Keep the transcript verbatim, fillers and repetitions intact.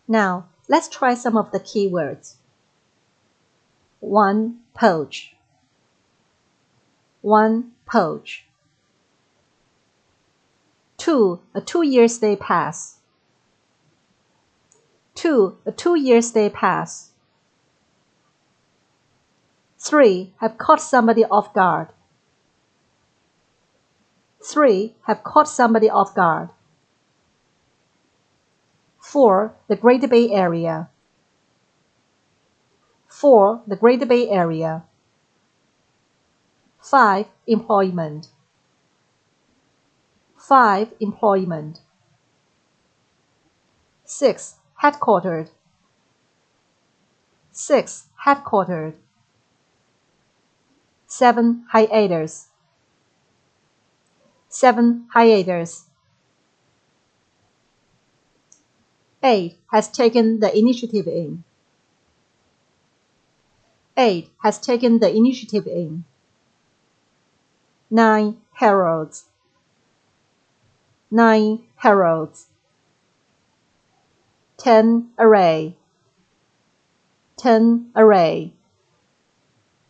Now, let's try some of the keywords. one. Poach. one. Poach. two. A two-year stay pass. two. A two-year stay pass. three. Have caught somebody off guard. three. Have caught somebody off guard. four. The Greater Bay Area. four. The Greater Bay Area. five. Employment. five. Employment. six. Headquartered. six. Headquartered. seven. Hiatus. seven. Hiatus. eight. Has taken the initiative in. eight. Has taken the initiative in. nine. Heralds. nine. Heralds. ten. Array. ten. Array.